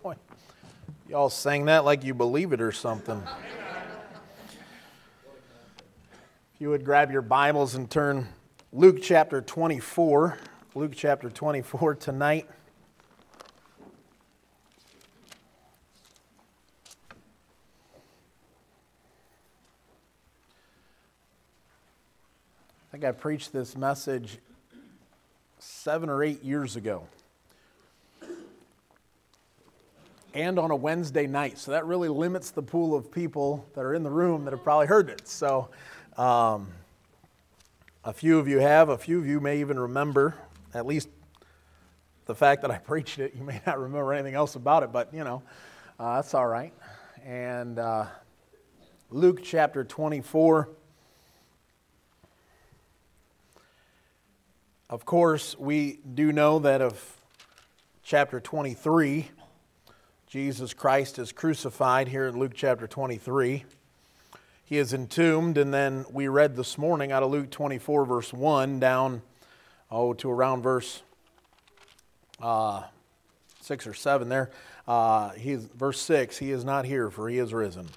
Y'all sang that like you believe it or something. If you would grab your Bibles and turn Luke chapter 24. Luke chapter 24 tonight. I think I preached this message 7 or 8 years ago. And on a Wednesday night. So that really limits the pool of people that are in the room that have probably heard it. So a few of you have. A few of you may even remember, at least the fact that I preached it. You may not remember anything else about it, but, that's all right. And Luke chapter 24. Of course, we do know that of chapter 23, Jesus Christ is crucified here in Luke chapter 23. He is entombed, and then we read this morning out of Luke 24, verse 1, down to around verse 6 or 7 there. Verse 6, he is not here, for he is risen.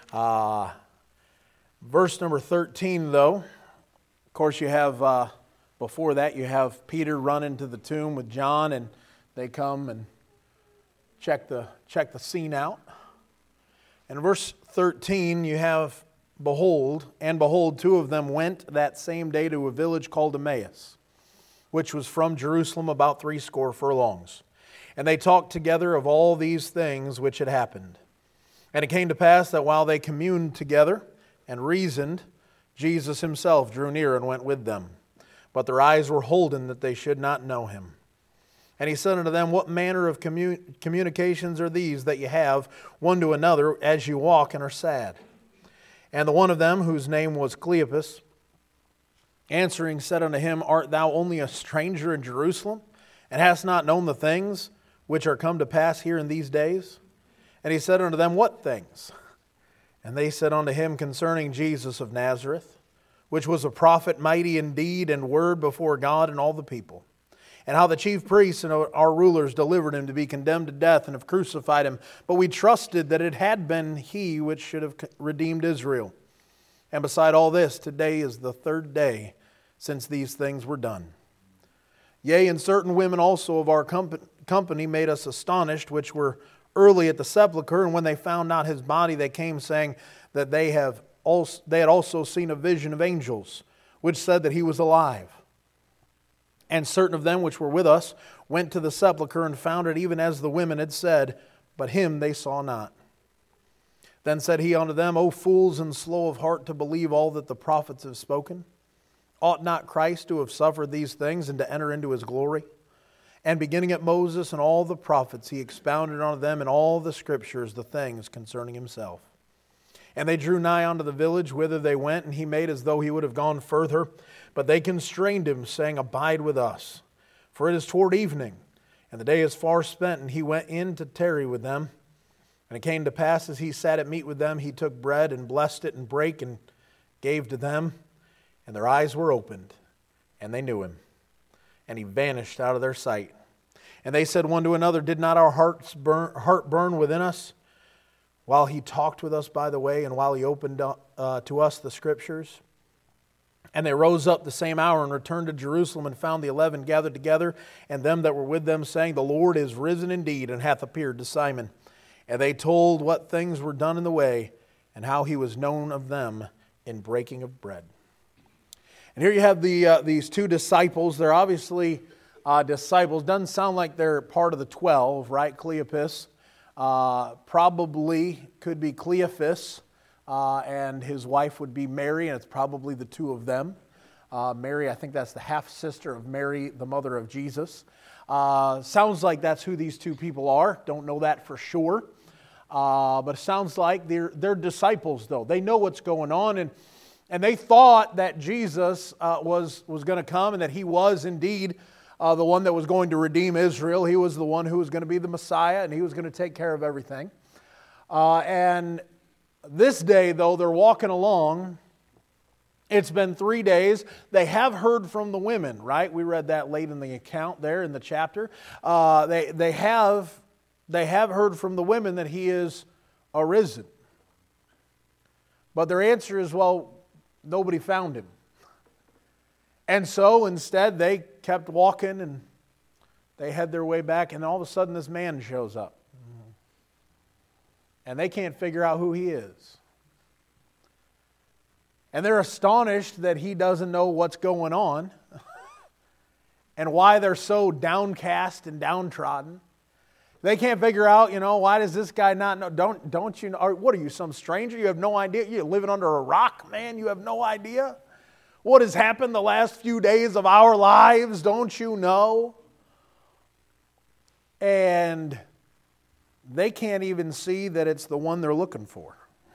Verse number 13, though, of course you have, before that you have Peter run into the tomb with John, and they come and check the scene out. And in verse 13 you have, behold, two of them went that same day to a village called Emmaus, which was from Jerusalem about 80 furlongs. And they talked together of all these things which had happened. And it came to pass that while they communed together and reasoned, Jesus himself drew near and went with them. But their eyes were holden that they should not know him. And he said unto them, what manner of communications are these that ye have one to another as you walk and are sad? And the one of them, whose name was Cleopas, answering said unto him, art thou only a stranger in Jerusalem, and hast not known the things which are come to pass here in these days? And he said unto them, what things? And they said unto him, concerning Jesus of Nazareth, which was a prophet mighty in deed and word before God and all the people. And how the chief priests and our rulers delivered him to be condemned to death and have crucified him. But we trusted that it had been he which should have redeemed Israel. And beside all this, today is the 3rd day since these things were done. Yea, and certain women also of our company made us astonished, which were early at the sepulchre. And when they found not his body, they came saying that they had also seen a vision of angels, which said that he was alive. And certain of them which were with us went to the sepulchre and found it even as the women had said, but him they saw not. Then said he unto them, O fools and slow of heart to believe all that the prophets have spoken. Ought not Christ to have suffered these things and to enter into his glory? And beginning at Moses and all the prophets, he expounded unto them in all the scriptures the things concerning himself. And they drew nigh unto the village whither they went, and he made as though he would have gone further. But they constrained him, saying, abide with us, for it is toward evening, and the day is far spent. And he went in to tarry with them. And it came to pass, as he sat at meat with them, he took bread and blessed it and brake and gave to them. And their eyes were opened, and they knew him. And he vanished out of their sight. And they said one to another, did not our heart burn within us, while he talked with us by the way, and while he opened to us the Scriptures? And they rose up the same hour and returned to Jerusalem, and found the 11 gathered together, and them that were with them, saying, the Lord is risen indeed, and hath appeared to Simon. And they told what things were done in the way, and how he was known of them in breaking of bread. And here you have these two disciples. They're obviously disciples. Doesn't sound like they're part of the 12, right? Cleopas. Probably could be Cleophas, and his wife would be Mary, and it's probably the two of them. Mary, I think that's the half-sister of Mary, the mother of Jesus. Sounds like that's who these two people are. Don't know that for sure. But it sounds like they're disciples, though. They know what's going on, and they thought that Jesus was going to come, and that he was indeed the one that was going to redeem Israel. He was the one who was going to be the Messiah, and he was going to take care of everything. And this day, though, they're walking along. It's been 3 days. They have heard from the women, right? We read that late in the account there in the chapter. They have They have heard from the women that He is arisen. But their answer is, well, nobody found Him. And so instead they kept walking and they head their way back, and all of a sudden this man shows up. And they can't figure out who he is. And they're astonished that he doesn't know what's going on and why they're so downcast and downtrodden. They can't figure out, why does this guy not know? Don't you know? Or what are you, some stranger? You have no idea? You're living under a rock, man? You have no idea? What has happened the last few days of our lives? Don't you know? And they can't even see that it's the one they're looking for.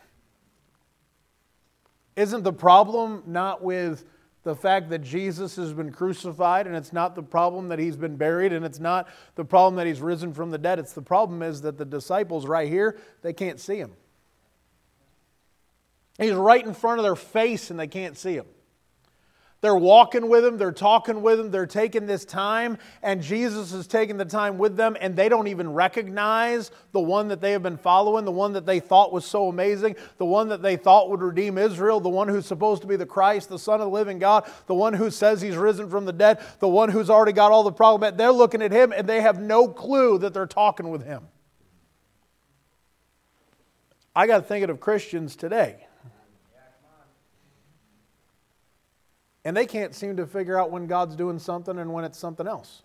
Isn't the problem not with the fact that Jesus has been crucified, and it's not the problem that He's been buried, and it's not the problem that He's risen from the dead? It's the problem is that the disciples right here, they can't see Him. He's right in front of their face and they can't see Him. They're walking with Him, they're talking with Him, they're taking this time, and Jesus is taking the time with them, and they don't even recognize the one that they have been following, the one that they thought was so amazing, the one that they thought would redeem Israel, the one who's supposed to be the Christ, the Son of the living God, the one who says He's risen from the dead, the one who's already got all the problem. They're looking at Him, and they have no clue that they're talking with Him. I got thinking of Christians today. And they can't seem to figure out when God's doing something and when it's something else.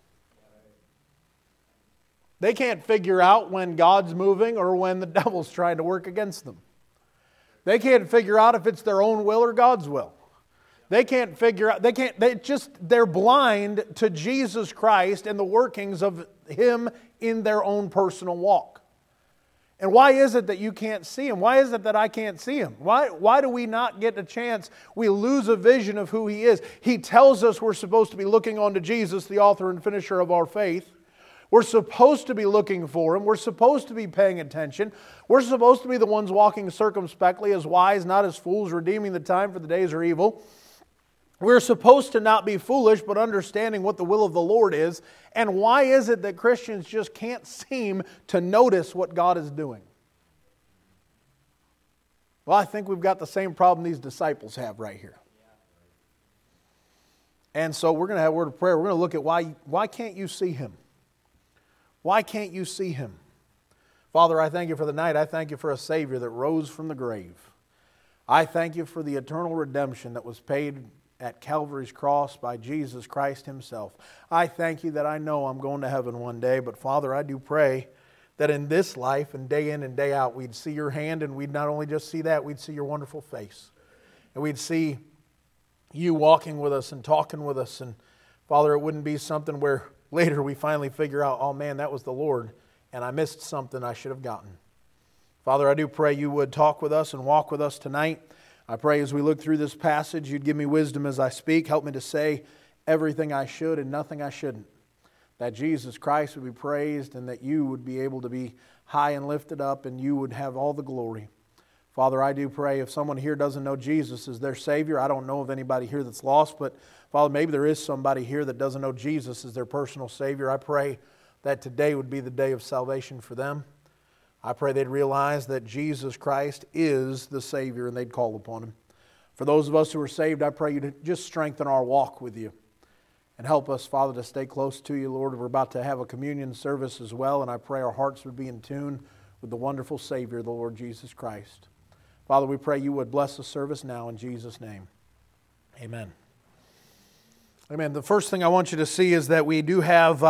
They can't figure out when God's moving or when the devil's trying to work against them. They can't figure out if it's their own will or God's will. They can't figure out, they're blind to Jesus Christ and the workings of Him in their own personal walk. And why is it that you can't see Him? Why is it that I can't see Him? Why do we not get a chance? We lose a vision of who He is. He tells us we're supposed to be looking on to Jesus, the author and finisher of our faith. We're supposed to be looking for Him. We're supposed to be paying attention. We're supposed to be the ones walking circumspectly, as wise, not as fools, redeeming the time, for the days are evil. We're supposed to not be foolish, but understanding what the will of the Lord is. And why is it that Christians just can't seem to notice what God is doing? Well, I think we've got the same problem these disciples have right here. And so we're going to have a word of prayer. We're going to look at why can't you see Him? Why can't you see Him? Father, I thank You for the night. I thank You for a Savior that rose from the grave. I thank You for the eternal redemption that was paid at Calvary's cross by Jesus Christ Himself. I thank You that I know I'm going to heaven one day, but Father, I do pray that in this life and day in and day out, we'd see Your hand, and we'd not only just see that, we'd see Your wonderful face. And we'd see You walking with us and talking with us. And Father, it wouldn't be something where later we finally figure out, oh man, that was the Lord, and I missed something I should have gotten. Father, I do pray You would talk with us and walk with us tonight. I pray as we look through this passage, You'd give me wisdom as I speak. Help me to say everything I should and nothing I shouldn't. That Jesus Christ would be praised and that You would be able to be high and lifted up and You would have all the glory. Father, I do pray if someone here doesn't know Jesus as their Savior, I don't know of anybody here that's lost, but Father, maybe there is somebody here that doesn't know Jesus as their personal Savior. I pray that today would be the day of salvation for them. I pray they'd realize that Jesus Christ is the Savior and they'd call upon Him. For those of us who are saved, I pray You to just strengthen our walk with You and help us, Father, to stay close to You, Lord. We're about to have a communion service as well, and I pray our hearts would be in tune with the wonderful Savior, the Lord Jesus Christ. Father, we pray You would bless the service now in Jesus' name. Amen. Amen. The first thing I want you to see is that we do have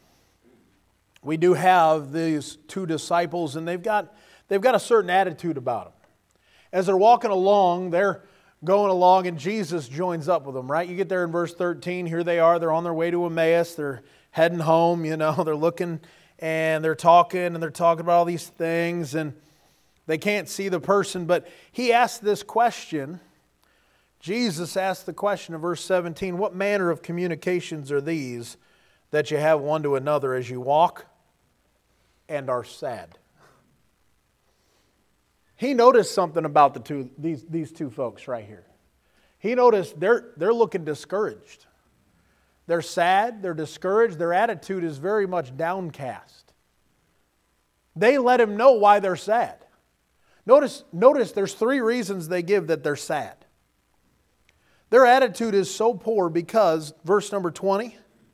these two disciples, and they've got a certain attitude about them. As they're walking along, they're going along, and Jesus joins up with them, right? You get there in verse 13, here they are, they're on their way to Emmaus, they're heading home, they're looking, and they're talking about all these things, and they can't see the person, but He asked this question. Jesus asked the question in verse 17, what manner of communications are these that you have one to another as you walk and are sad? He noticed something about these two folks right here. He noticed they're looking discouraged. They're sad, they're discouraged, their attitude is very much downcast. They let him know why they're sad. Notice there's 3 reasons they give that they're sad. Their attitude is so poor because, verse number 20,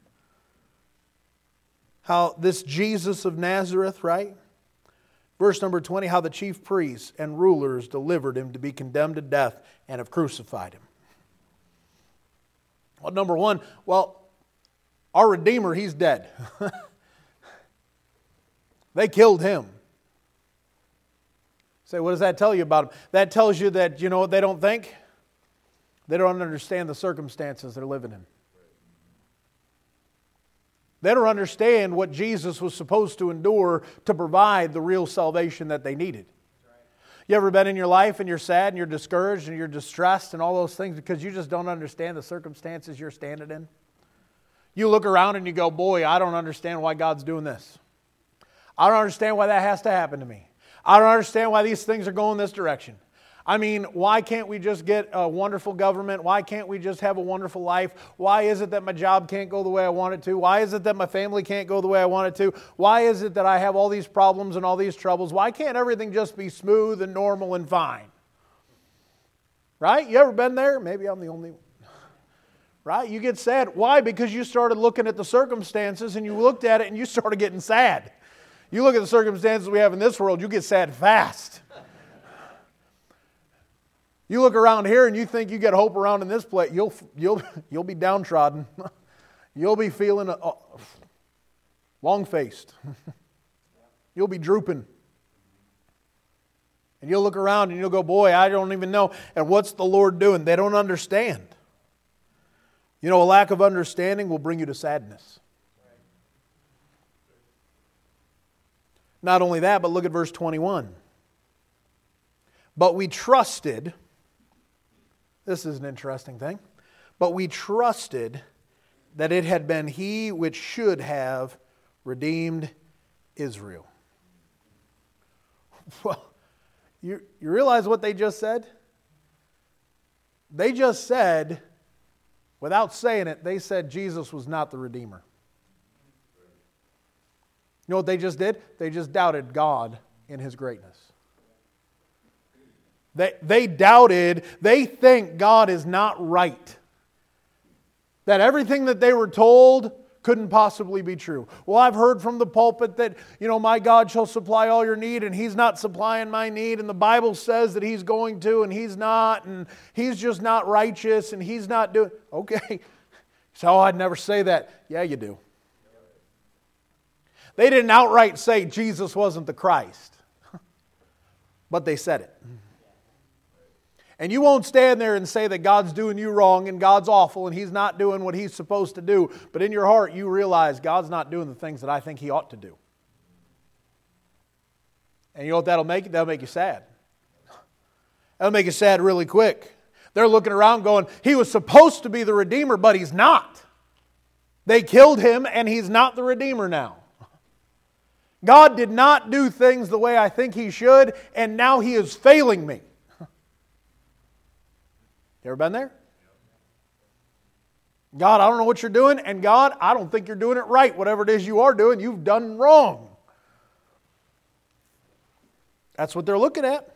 how this Jesus of Nazareth, right? Verse number 20, how the chief priests and rulers delivered him to be condemned to death and have crucified him. Well, number 1, our Redeemer, He's dead. They killed Him. Say, what does that tell you about Him? That tells you that, you know what they don't think? They don't understand the circumstances they're living in. They don't understand what Jesus was supposed to endure to provide the real salvation that they needed. You ever been in your life and you're sad and you're discouraged and you're distressed and all those things because you just don't understand the circumstances you're standing in? You look around and you go, boy, I don't understand why God's doing this. I don't understand why that has to happen to me. I don't understand why these things are going this direction. I mean, why can't we just get a wonderful government? Why can't we just have a wonderful life? Why is it that my job can't go the way I want it to? Why is it that my family can't go the way I want it to? Why is it that I have all these problems and all these troubles? Why can't everything just be smooth and normal and fine? Right? You ever been there? Maybe I'm the only one. Right? You get sad. Why? Because you started looking at the circumstances and you looked at it and you started getting sad. You look at the circumstances we have in this world, you get sad fast. You look around here and you think you get hope around in this place, you'll be downtrodden. You'll be feeling long-faced. You'll be drooping. And you'll look around and you'll go, boy, I don't even know. And what's the Lord doing? They don't understand. You know, a lack of understanding will bring you to sadness. Not only that, but look at verse 21. But we trusted, this is an interesting thing, but we trusted that it had been He which should have redeemed Israel. Well, you realize what they just said? They just said, without saying it, they said Jesus was not the Redeemer. You know what they just did? They just doubted God in His greatness. They doubted, they think God is not right. That everything that they were told couldn't possibly be true. Well, I've heard from the pulpit that, you know, my God shall supply all your need and He's not supplying my need. And the Bible says that He's going to and He's not. And He's just not righteous and He's not doing... Okay. So I'd never say that. Yeah, you do. They didn't outright say Jesus wasn't the Christ. But they said it. And you won't stand there and say that God's doing you wrong and God's awful and He's not doing what He's supposed to do. But in your heart you realize God's not doing the things that I think He ought to do. And you know what that'll make? That'll make you sad. That'll make you sad really quick. They're looking around going, He was supposed to be the Redeemer, but He's not. They killed Him and He's not the Redeemer now. God did not do things the way I think He should, and now He is failing me. You ever been there? God, I don't know what you're doing, and God, I don't think you're doing it right. Whatever it is you are doing, you've done wrong. That's what they're looking at.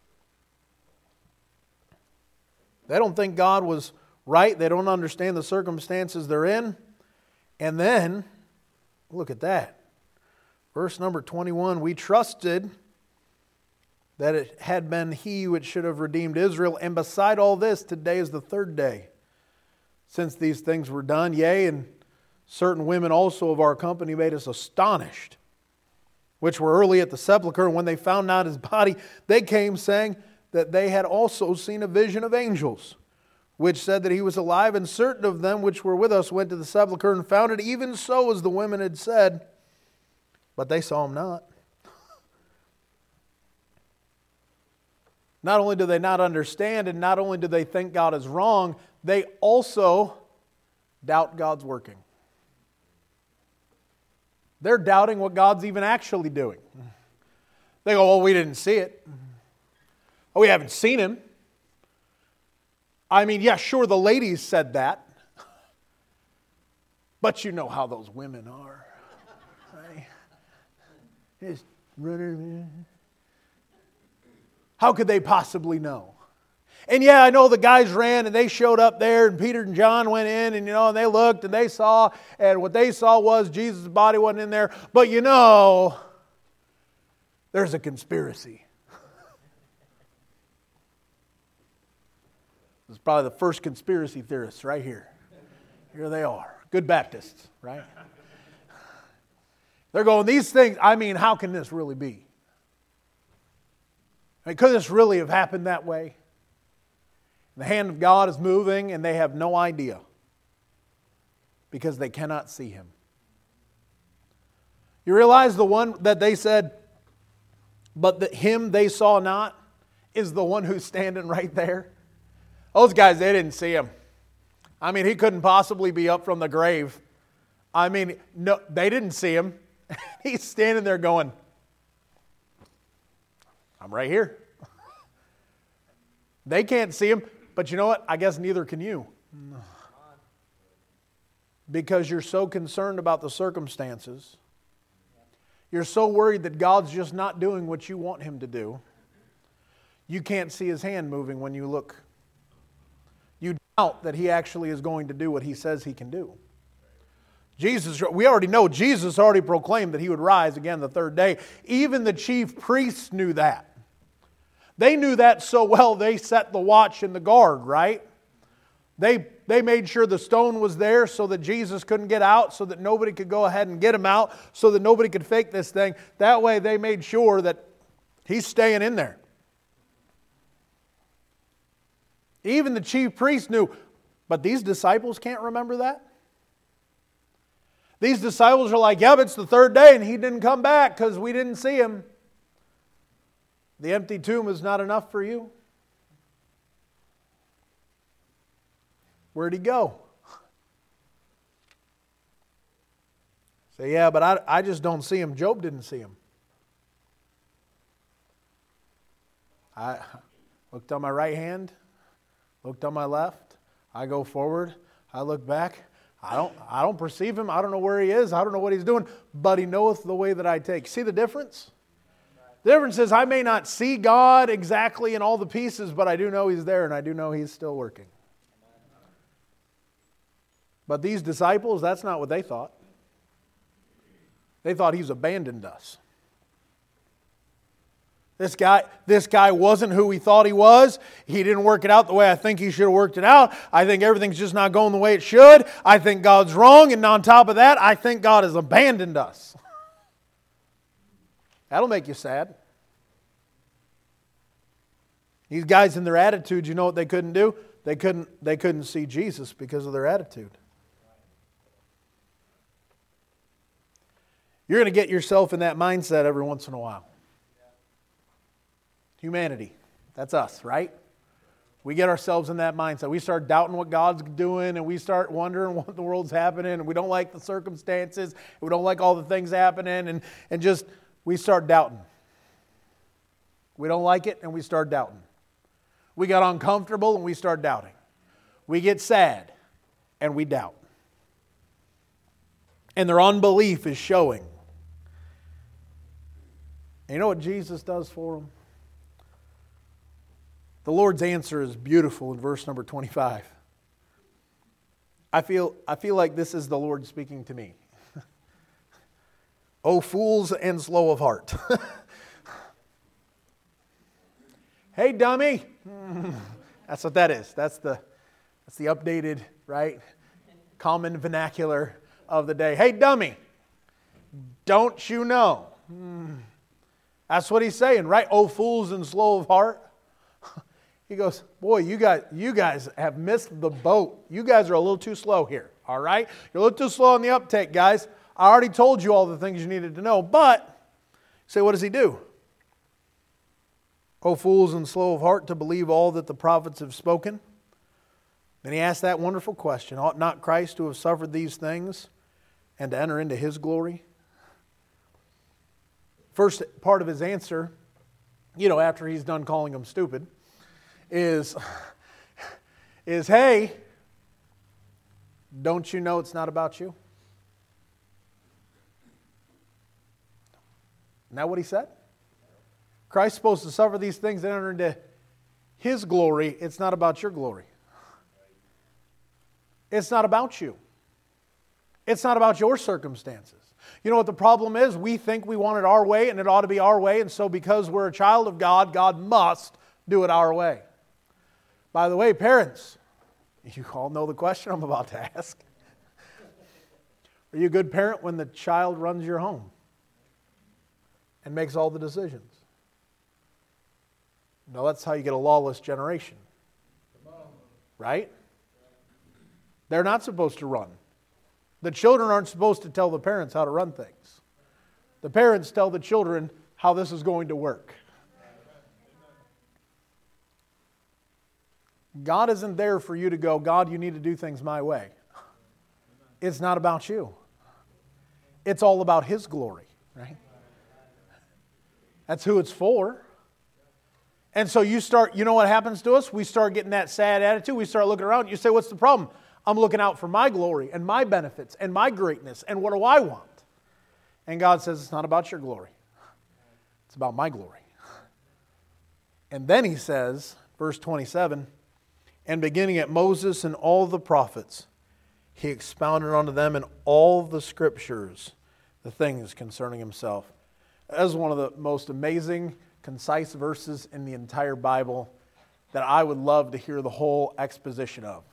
They don't think God was right. They don't understand the circumstances they're in. And then, look at that. Verse number 21, we trusted that it had been He which should have redeemed Israel. And beside all this, today is the 3rd day since these things were done. Yea, and certain women also of our company made us astonished, which were early at the sepulchre. And when they found not His body, they came saying that they had also seen a vision of angels, which said that He was alive. And certain of them which were with us went to the sepulchre and found it even so as the women had said. But they saw Him not. Not only do they not understand, and not only do they think God is wrong, they also doubt God's working. They're doubting what God's even actually doing. They go, well, we didn't see it. Oh, we haven't seen Him. I mean, yeah, sure, the ladies said that. But you know how those women are. Right? How could they possibly know? And yeah, I know the guys ran and they showed up there and Peter and John went in and and they looked and they saw, and what they saw was Jesus' body wasn't in there. But there's a conspiracy. This is probably the first conspiracy theorists right here. Here they are. Good Baptists, right? They're going, these things, how can this really be? Could this really have happened that way? The hand of God is moving and they have no idea because they cannot see Him. You realize the one that they said, but Him they saw not, is the one who's standing right there? Those guys, they didn't see Him. He couldn't possibly be up from the grave. No, they didn't see Him. He's standing there going, I'm right here. They can't see Him, but you know what? I guess neither can you. Because you're so concerned about the circumstances. You're so worried that God's just not doing what you want Him to do. You can't see His hand moving when you look. You doubt that He actually is going to do what He says He can do. We already know Jesus already proclaimed that He would rise again the third day. Even the chief priests knew that. They knew that so well they set the watch and the guard, right? They made sure the stone was there so that Jesus couldn't get out, so that nobody could go ahead and get Him out, so that nobody could fake this thing. That way they made sure that He's staying in there. Even the chief priests knew, but these disciples can't remember that? These disciples are like, yeah, but it's the third day and He didn't come back because we didn't see Him. The empty tomb is not enough for you. Where'd He go? Say, yeah, but I just don't see Him. Job didn't see Him. I looked on my right hand, looked on my left. I go forward. I look back. I don't perceive Him. I don't know where He is. I don't know what He's doing. But He knoweth the way that I take. See the difference? The difference is I may not see God exactly in all the pieces, but I do know He's there and I do know He's still working. But these disciples, that's not what they thought. They thought He's abandoned us. This guy wasn't who we thought he was. He didn't work it out the way I think he should have worked it out. I think everything's just not going the way it should. I think God's wrong. And on top of that, I think God has abandoned us. That'll make you sad. These guys in their attitude, you know what they couldn't do? They couldn't see Jesus because of their attitude. You're going to get yourself in that mindset every once in a while. Humanity. That's us, right? We get ourselves in that mindset. We start doubting what God's doing and we start wondering what the world's happening and we don't like the circumstances. We don't like all the things happening and just we start doubting. We don't like it and we start doubting. We got uncomfortable and we start doubting. We get sad and we doubt. And their unbelief is showing. And you know what Jesus does for them? The Lord's answer is beautiful in verse number 25. I feel like this is the Lord speaking to me. O fools and slow of heart. Hey, dummy. That's what that is. That's the updated, right? Common vernacular of the day. Hey, dummy. Don't you know? That's what he's saying, right? O fools and slow of heart. He goes, boy, you guys have missed the boat. You guys are a little too slow here, all right? You're a little too slow on the uptake, guys. I already told you all the things you needed to know, but, say, what does he do? O fools and slow of heart to believe all that the prophets have spoken. Then he asks that wonderful question, ought not Christ to have suffered these things and to enter into His glory? First part of his answer, after he's done calling them stupid, is hey, don't you know it's not about you? Isn't that what he said? Christ's supposed to suffer these things and enter into his glory. It's not about your glory. It's not about you. It's not about your circumstances. You know what the problem is? We think we want it our way and it ought to be our way, and so because we're a child of God, God must do it our way. By the way, parents, you all know the question I'm about to ask. Are you a good parent when the child runs your home and makes all the decisions? No, that's how you get a lawless generation. Right? They're not supposed to run. The children aren't supposed to tell the parents how to run things. The parents tell the children how this is going to work. God isn't there for you to go, God, you need to do things my way. It's not about you. It's all about His glory, right? That's who it's for. And so you know what happens to us? We start getting that sad attitude. We start looking around. You say, what's the problem? I'm looking out for my glory and my benefits and my greatness. And what do I want? And God says, it's not about your glory. It's about my glory. And then He says, verse 27, and beginning at Moses and all the prophets, He expounded unto them in all the Scriptures the things concerning Himself. That is one of the most amazing, concise verses in the entire Bible that I would love to hear the whole exposition of.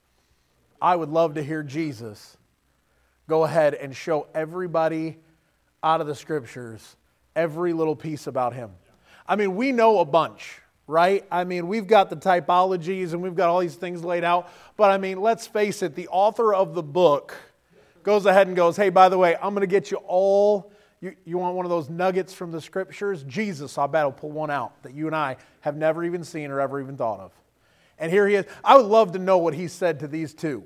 I would love to hear Jesus go ahead and show everybody out of the Scriptures every little piece about Him. I mean, we know a bunch, right? I mean, we've got the typologies and we've got all these things laid out. But I mean, let's face it, the author of the book goes ahead and goes, hey, by the way, I'm going to get you all, you want one of those nuggets from the Scriptures? Jesus, I bet, will pull one out that you and I have never even seen or ever even thought of. And here He is. I would love to know what He said to these two.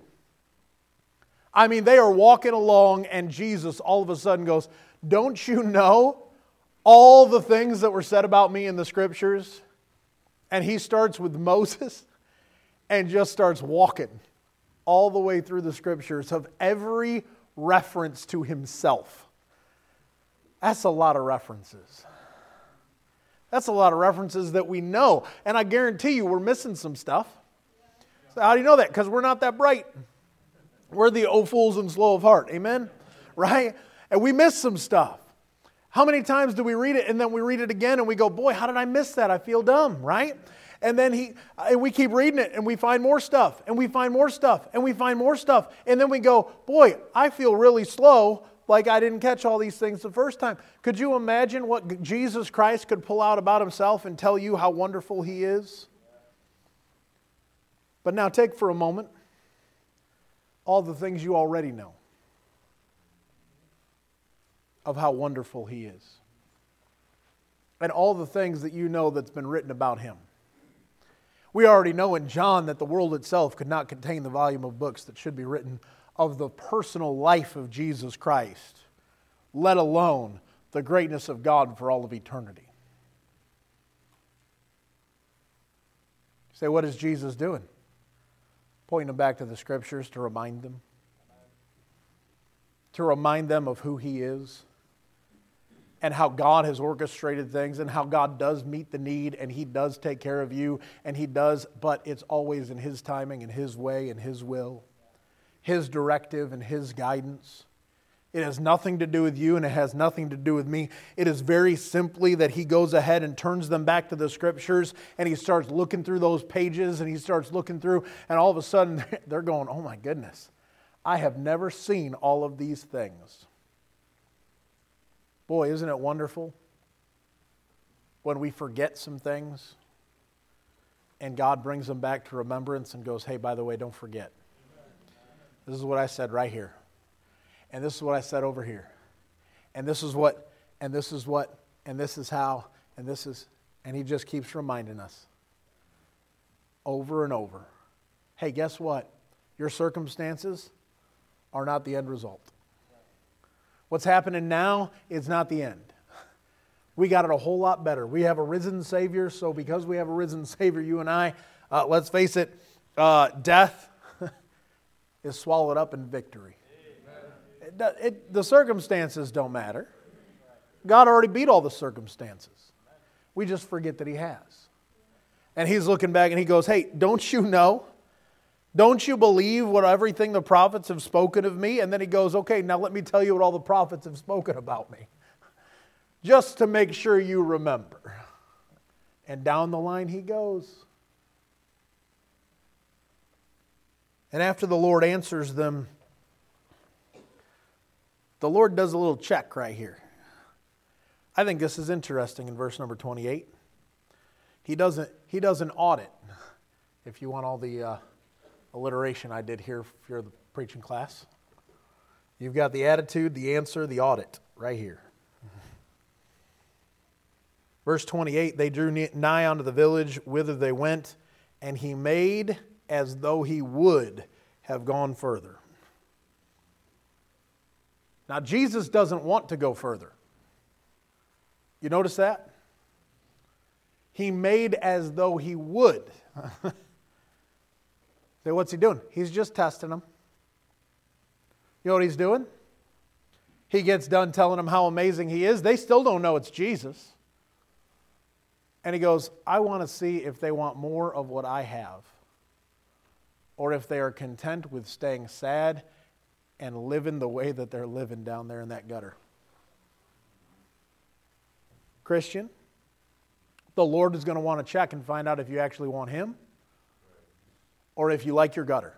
I mean, they are walking along and Jesus all of a sudden goes, don't you know all the things that were said about me in the Scriptures? And He starts with Moses and just starts walking all the way through the Scriptures of every reference to Himself. That's a lot of references. That's a lot of references that we know. And I guarantee you we're missing some stuff. So how do you know that? Because we're not that bright. We're the old fools and slow of heart. Amen? Right? And we miss some stuff. How many times do we read it and then we read it again and we go, boy, how did I miss that? I feel dumb, right? And then we keep reading it and we find more stuff and we find more stuff and we find more stuff. And then we go, boy, I feel really slow, like I didn't catch all these things the first time. Could you imagine what Jesus Christ could pull out about Himself and tell you how wonderful He is? But now take for a moment all the things you already know of how wonderful He is. And all the things that you know that's been written about Him. We already know in John that the world itself could not contain the volume of books that should be written of the personal life of Jesus Christ, let alone the greatness of God for all of eternity. You say, what is Jesus doing? Pointing them back to the Scriptures to remind them. To remind them of who He is. And how God has orchestrated things. And how God does meet the need. And He does take care of you. And He does. But it's always in His timing and His way and His will. His directive and His guidance. It has nothing to do with you and it has nothing to do with me. It is very simply that He goes ahead and turns them back to the Scriptures and He starts looking through those pages and He starts looking through and all of a sudden they're going, oh my goodness, I have never seen all of these things. Boy, isn't it wonderful when we forget some things and God brings them back to remembrance and goes, hey, by the way, don't forget. This is what I said right here. And this is what I said over here. And this is what, and this is what, and this is how, and this is, and He just keeps reminding us over and over. Hey, guess what? Your circumstances are not the end result. What's happening now is not the end. We got it a whole lot better. We have a risen Savior, so because we have a risen Savior, you and I, let's face it, death is swallowed up in victory. The circumstances don't matter. God already beat all the circumstances. We just forget that He has. And He's looking back and He goes, hey, don't you know? Don't you believe what everything the prophets have spoken of me? And then He goes, okay, now let me tell you what all the prophets have spoken about me. Just to make sure you remember. And down the line He goes. And after the Lord answers them, the Lord does a little check right here. I think this is interesting in verse number 28. He does an audit. If you want all the alliteration I did here for the preaching class. You've got the attitude, the answer, the audit right here. Verse 28, they drew nigh unto the village whither they went, and He made as though He would have gone further. Now, Jesus doesn't want to go further. You notice that? He made as though He would. So what's He doing? He's just testing them. You know what He's doing? He gets done telling them how amazing He is. They still don't know it's Jesus. And He goes, I want to see if they want more of what I have. Or if they are content with staying sad and living the way that they're living down there in that gutter. Christian, the Lord is going to want to check and find out if you actually want Him or if you like your gutter.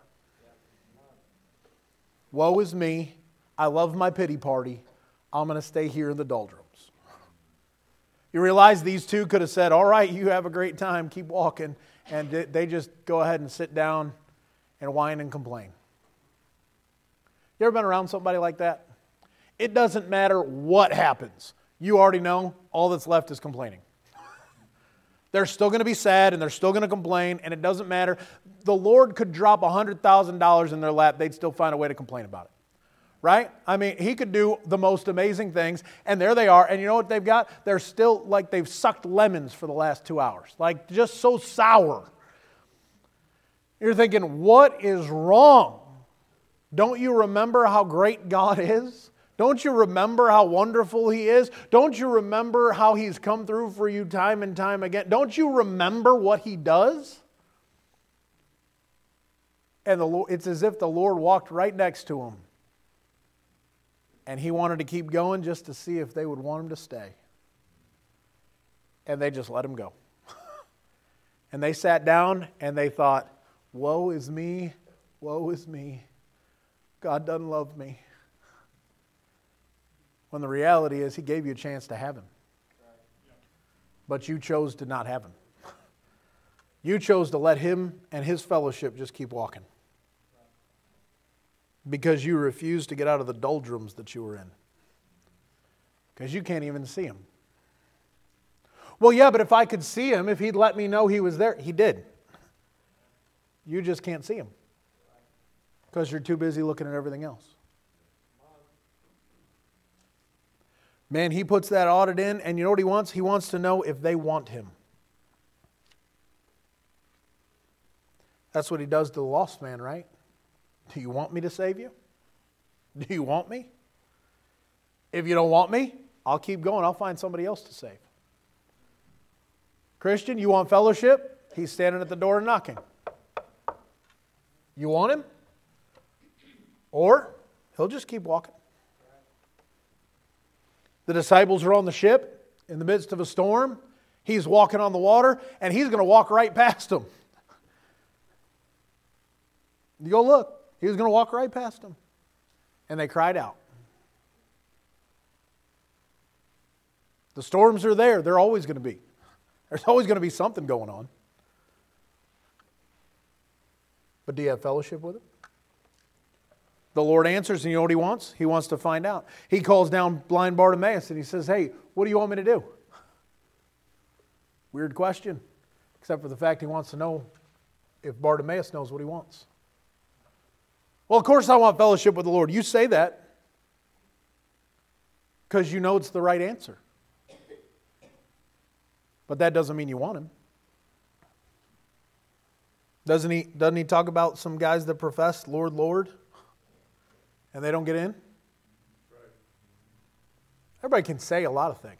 Woe is me. I love my pity party. I'm going to stay here in the doldrums. You realize these two could have said, all right, you have a great time, keep walking. And they just go ahead and sit down and whine and complain. You ever been around somebody like that? It doesn't matter what happens. You already know all that's left is complaining. They're still going to be sad and they're still going to complain, and it doesn't matter. The Lord could drop $100,000 in their lap, they'd still find a way to complain about it. Right? I mean, He could do the most amazing things, and there they are, and you know what they've got? They're still like they've sucked lemons for the last 2 hours. Like, just so sour. You're thinking, what is wrong? Don't you remember how great God is? Don't you remember how wonderful He is? Don't you remember how He's come through for you time and time again? Don't you remember what He does? And it's as if the Lord walked right next to them. And He wanted to keep going just to see if they would want Him to stay. And they just let Him go. And they sat down and they thought, woe is me, woe is me. God doesn't love me. When the reality is He gave you a chance to have Him. But you chose to not have Him. You chose to let Him and His fellowship just keep walking. Because you refused to get out of the doldrums that you were in. Because you can't even see Him. Well, yeah, but if I could see Him, if He'd let me know He was there, He did. You just can't see Him. Because you're too busy looking at everything else. Man, He puts that audit in, and you know what He wants? He wants to know if they want Him. That's what He does to the lost man, right? Do you want me to save you? Do you want me? If you don't want me, I'll keep going. I'll find somebody else to save. Christian, you want fellowship? He's standing at the door and knocking. You want Him? Or He'll just keep walking. The disciples are on the ship in the midst of a storm. He's walking on the water, and He's going to walk right past them. You go look. He was going to walk right past them. And they cried out. The storms are there. They're always going to be. There's always going to be something going on. But do you have fellowship with Him? The Lord answers, and you know what He wants? He wants to find out. He calls down blind Bartimaeus, and He says, hey, what do you want me to do? Weird question. Except for the fact He wants to know if Bartimaeus knows what he wants. Well, of course I want fellowship with the Lord. You say that because you know it's the right answer. But that doesn't mean you want Him. Doesn't he talk about some guys that profess Lord, Lord, and they don't get in? Everybody can say a lot of things.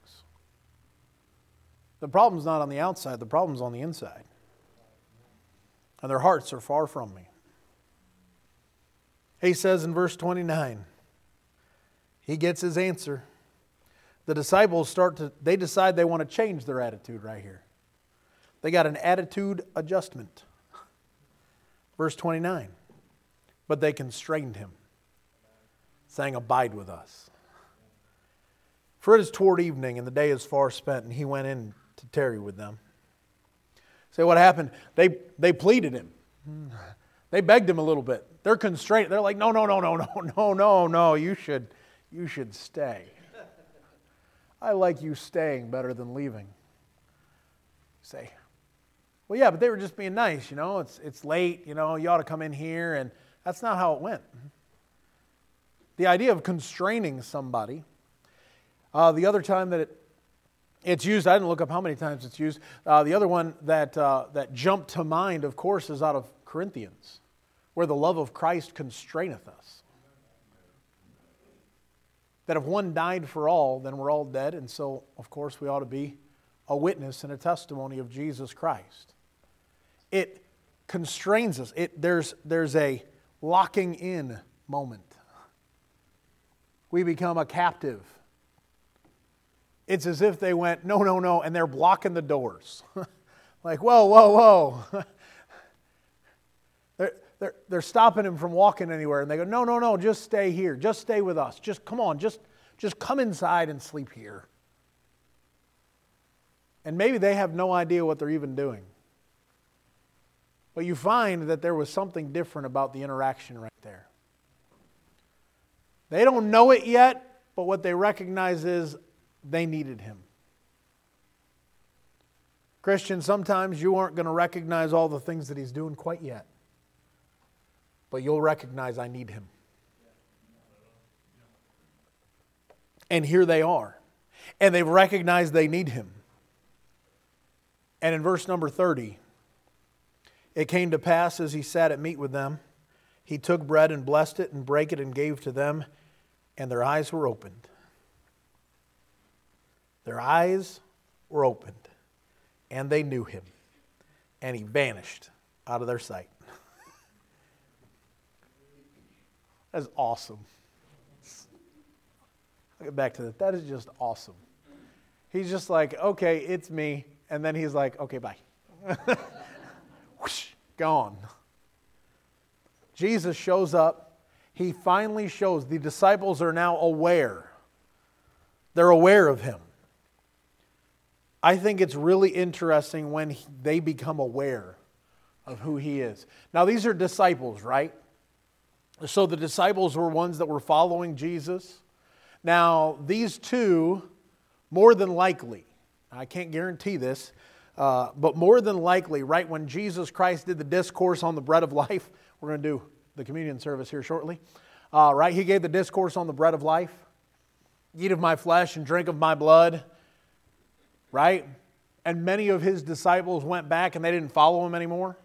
The problem's not on the outside, the problem's on the inside. And their hearts are far from me. He says in verse 29, he gets his answer. The disciples they decide they want to change their attitude right here. They got an attitude adjustment. Verse 29, but they constrained him, saying, abide with us. For it is toward evening, and the day is far spent, and he went in to tarry with them. Say, what happened? They pleaded him. They begged him a little bit. They're constrained. They're like, no, you should stay. I like you staying better than leaving. Say, well, yeah, but they were just being nice, It's late, you ought to come in here, and that's not how it went. The idea of constraining somebody, the other time that it's used, I didn't look up how many times it's used. The other one that jumped to mind, of course, is out of Corinthians, where the love of Christ constraineth us. That if one died for all, then we're all dead, and so, of course, we ought to be a witness and a testimony of Jesus Christ. It constrains us. There's a locking in moment. We become a captive. It's as if they went, no, and they're blocking the doors. Like, whoa. They're stopping him from walking anywhere, and they go, no, just stay here. Just stay with us. Just come on, just come inside and sleep here. And maybe they have no idea what they're even doing. But you find that there was something different about the interaction right there. They don't know it yet, but what they recognize is they needed him. Christian, sometimes you aren't going to recognize all the things that he's doing quite yet. But you'll recognize I need him. And here they are. And they've recognized they need him. And in verse number 30, it came to pass as he sat at meat with them, he took bread and blessed it and brake it and gave to them, and their eyes were opened. Their eyes were opened, and they knew him, and he vanished out of their sight. That's awesome. I'll get back to that. That is just awesome. He's just like, okay, it's me. And then he's like, okay, bye. Whoosh, gone. Jesus shows up. He finally shows. The disciples are now aware. They're aware of him. I think it's really interesting when they become aware of who he is. Now, these are disciples, right? So the disciples were ones that were following Jesus. Now, these two, more than likely, I can't guarantee this, but more than likely, right when Jesus Christ did the discourse on the bread of life, we're going to do the communion service here shortly, right? He gave the discourse on the bread of life. Eat of my flesh and drink of my blood, right? And many of his disciples went back and they didn't follow him anymore.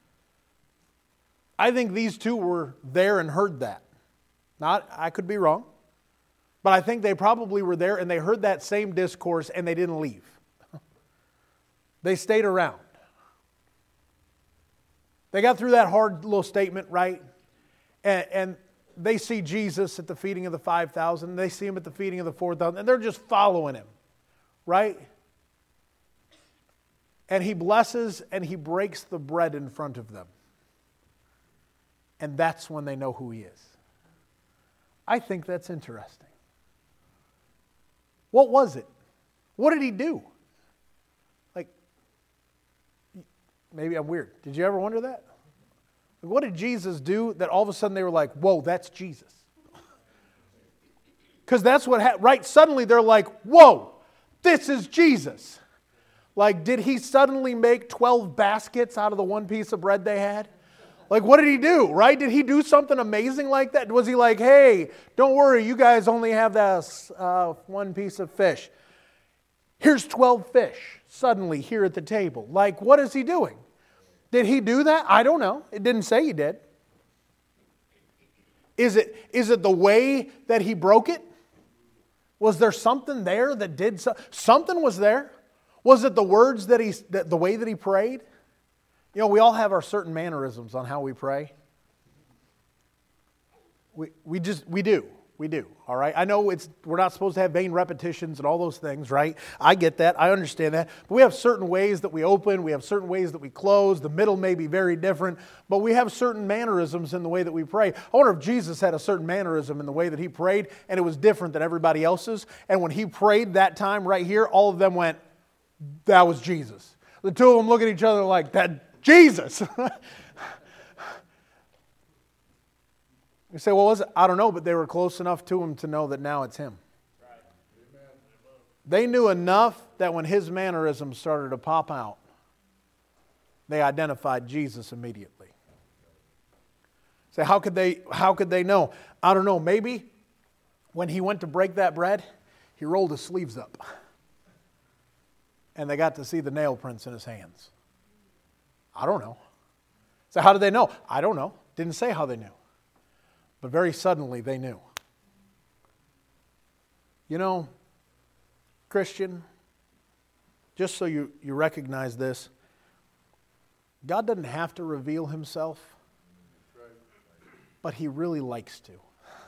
I think these two were there and heard that. I could be wrong, but I think they probably were there and they heard that same discourse and they didn't leave. They stayed around. They got through that hard little statement, right? And they see Jesus at the feeding of the 5,000. They see him at the feeding of the 4,000. And they're just following him, right? And he blesses and he breaks the bread in front of them. And that's when they know who he is. I think that's interesting. What was it? What did he do? Like, maybe I'm weird. Did you ever wonder that? What did Jesus do that all of a sudden they were like, whoa, that's Jesus? Because that's what happened, right? Suddenly they're like, whoa, this is Jesus. Like, did he suddenly make 12 baskets out of the one piece of bread they had? Like, what did he do, right? Did he do something amazing like that? Was he like, hey, don't worry, you guys only have this one piece of fish. Here's 12 fish suddenly here at the table. Like, what is he doing? Did he do that? I don't know. It didn't say he did. Is it the way that he broke it? Was there something there that did something was there? Was it the words the way that he prayed? You know, we all have our certain mannerisms on how we pray. We do. All right. I know we're not supposed to have vain repetitions and all those things, right? I get that. I understand that. But we have certain ways that we open. We have certain ways that we close. The middle may be very different, but we have certain mannerisms in the way that we pray. I wonder if Jesus had a certain mannerism in the way that he prayed, and it was different than everybody else's. And when he prayed that time right here, all of them went, "That was Jesus." The two of them look at each other like, "That Jesus." You say, "Well, was it?" I don't know, but they were close enough to him to know that now it's him. Right. They knew enough that when his mannerisms started to pop out, they identified Jesus immediately. Say, how could they know? I don't know. Maybe when he went to break that bread, he rolled his sleeves up. And they got to see the nail prints in his hands. I don't know. So how did they know? I don't know. Didn't say how they knew. But very suddenly they knew. You know, Christian, just so you recognize this, God doesn't have to reveal himself, but he really likes to.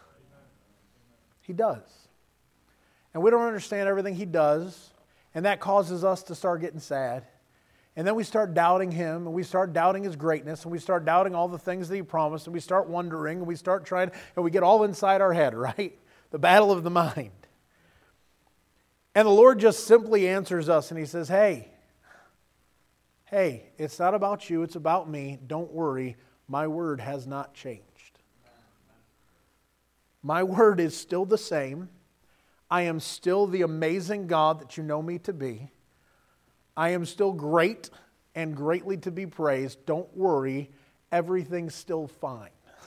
He does. And we don't understand everything he does, and that causes us to start getting sad. And then we start doubting him, and we start doubting his greatness, and we start doubting all the things that he promised, and we start wondering, and we start trying, and we get all inside our head, right? The battle of the mind. And the Lord just simply answers us, and he says, hey, it's not about you, it's about me. Don't worry, my word has not changed. My word is still the same. I am still the amazing God that you know me to be. I am still great and greatly to be praised. Don't worry, everything's still fine.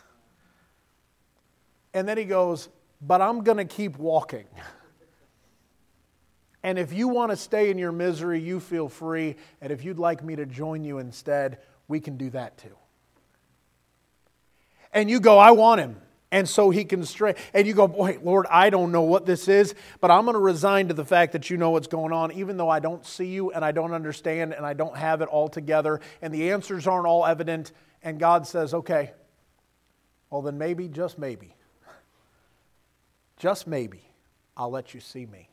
And then he goes, but I'm going to keep walking. And if you want to stay in your misery, you feel free. And if you'd like me to join you instead, we can do that too. And you go, I want him. And so he can stray. And you go, boy, Lord, I don't know what this is, but I'm going to resign to the fact that you know what's going on, even though I don't see you and I don't understand and I don't have it all together and the answers aren't all evident. And God says, okay, well then maybe, just maybe, I'll let you see me.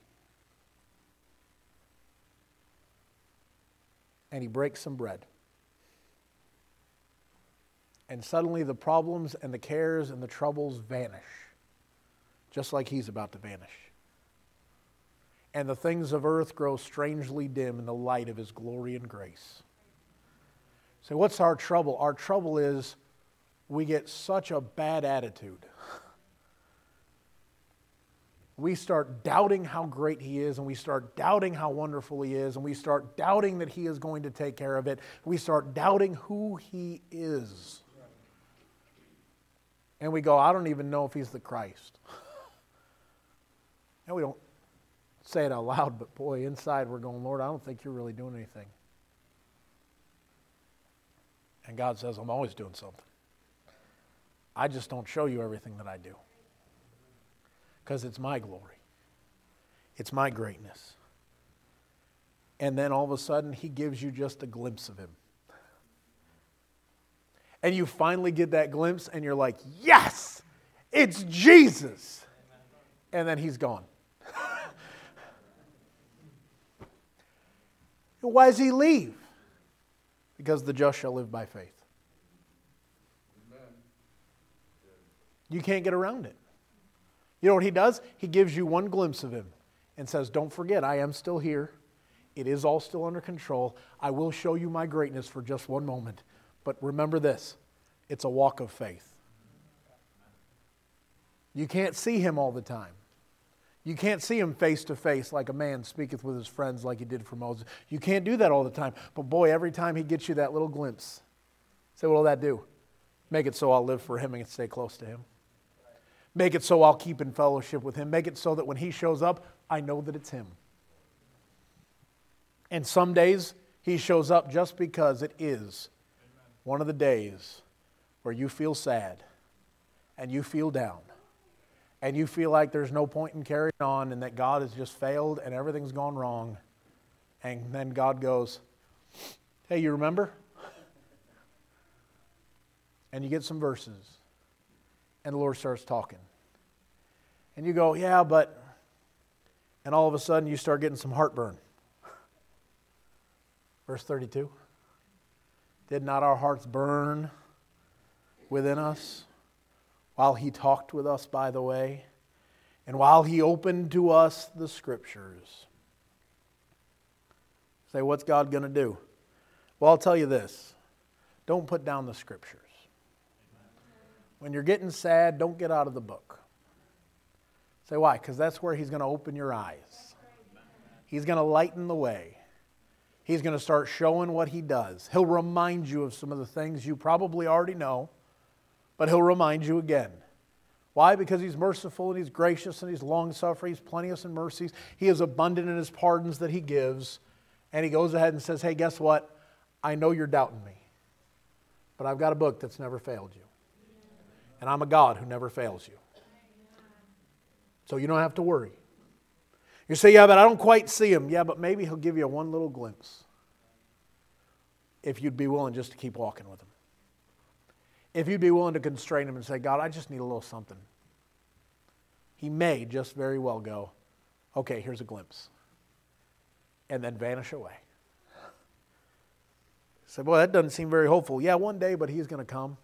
And he breaks some bread. And suddenly the problems and the cares and the troubles vanish, just like he's about to vanish. And the things of earth grow strangely dim in the light of his glory and grace. So what's our trouble? Our trouble is we get such a bad attitude. We start doubting how great he is, and we start doubting how wonderful he is, and we start doubting that he is going to take care of it. We start doubting who he is. And we go, I don't even know if he's the Christ. And we don't say it out loud, but boy, inside we're going, Lord, I don't think you're really doing anything. And God says, I'm always doing something. I just don't show you everything that I do. Because it's my glory. It's my greatness. And then all of a sudden, he gives you just a glimpse of him. And you finally get that glimpse and you're like, yes, it's Jesus. And then he's gone. Why does he leave? Because the just shall live by faith. You can't get around it. You know what he does? He gives you one glimpse of him and says, don't forget, I am still here. It is all still under control. I will show you my greatness for just one moment. But remember this, it's a walk of faith. You can't see him all the time. You can't see him face to face like a man speaketh with his friends like he did for Moses. You can't do that all the time. But boy, every time he gets you that little glimpse, say, what will that do? Make it so I'll live for him and stay close to him. Make it so I'll keep in fellowship with him. Make it so that when he shows up, I know that it's him. And some days he shows up just because it is one of the days where you feel sad and you feel down and you feel like there's no point in carrying on and that God has just failed and everything's gone wrong. And then God goes, hey, you remember? And you get some verses. And the Lord starts talking. And you go, yeah, but... And all of a sudden you start getting some heartburn. Verse 32. Did not our hearts burn within us while He talked with us by the way, and while He opened to us the Scriptures? Say, what's God going to do? Well, I'll tell you this. Don't put down the Scriptures. When you're getting sad, don't get out of the book. Say, why? Because that's where He's going to open your eyes. He's going to lighten the way. He's going to start showing what He does. He'll remind you of some of the things you probably already know, but He'll remind you again. Why? Because He's merciful and He's gracious and He's long-suffering. He's plenteous in mercies. He is abundant in His pardons that He gives. And He goes ahead and says, hey, guess what? I know you're doubting me, but I've got a book that's never failed you. And I'm a God who never fails you. So you don't have to worry. You say, yeah, but I don't quite see Him. Yeah, but maybe He'll give you one little glimpse if you'd be willing just to keep walking with Him. If you'd be willing to constrain Him and say, God, I just need a little something. He may just very well go, okay, here's a glimpse. And then vanish away. Say, boy, that doesn't seem very hopeful. Yeah, one day, but He's going to come.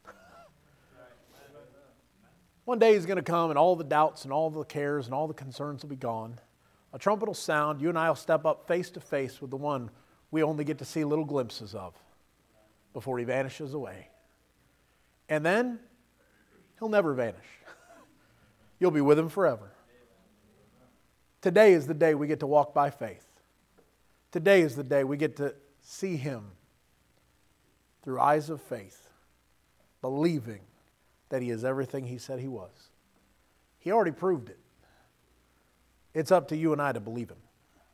One day He's going to come and all the doubts and all the cares and all the concerns will be gone. A trumpet will sound. You and I will step up face to face with the one we only get to see little glimpses of before He vanishes away. And then He'll never vanish. You'll be with Him forever. Today is the day we get to walk by faith. Today is the day we get to see Him through eyes of faith, believing that He is everything He said He was. He already proved it. It's up to you and I to believe Him.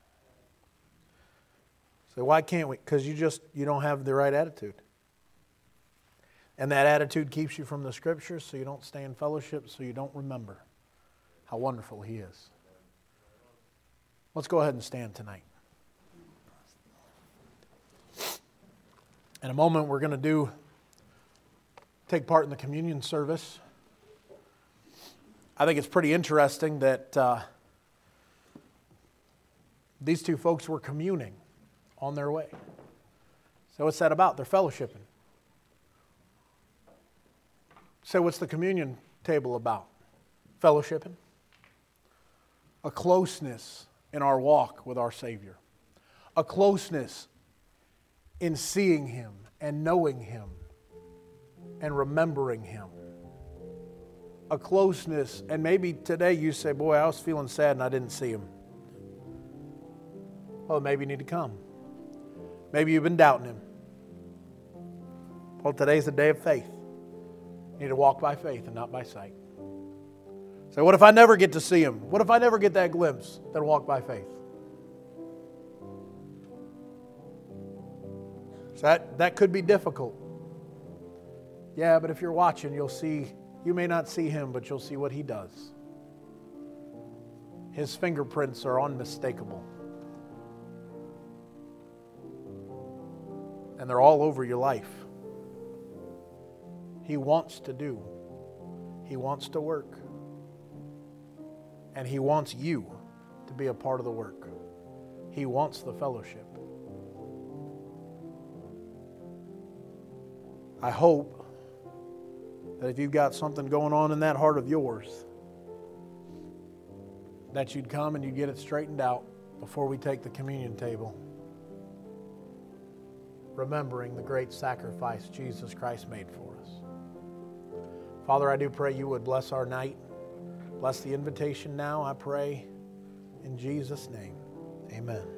So why can't we? Because you don't have the right attitude. And that attitude keeps you from the Scriptures, so you don't stay in fellowship, so you don't remember how wonderful He is. Let's go ahead and stand tonight. In a moment, we're going to take part in the communion service. I think it's pretty interesting that these two folks were communing on their way. So what's that about? They're fellowshipping. So what's the communion table about? Fellowshipping. A closeness in our walk with our Savior. A closeness in seeing Him and knowing Him and remembering Him. A closeness, and maybe today you say, boy, I was feeling sad and I didn't see Him. Well, maybe you need to come. Maybe you've been doubting Him. Well, today's the day of faith. You need to walk by faith and not by sight. So what if I never get to see Him? What if I never get that glimpse? Then walk by faith. So that could be difficult. Yeah, but if you're watching, you'll see, you may not see Him, but you'll see what He does. His fingerprints are unmistakable. And they're all over your life. He wants to do. He wants to work. And He wants you to be a part of the work. He wants the fellowship. I hope that if you've got something going on in that heart of yours, that you'd come and you'd get it straightened out before we take the communion table. Remembering the great sacrifice Jesus Christ made for us. Father, I do pray you would bless our night. Bless the invitation now, I pray. In Jesus' name, amen.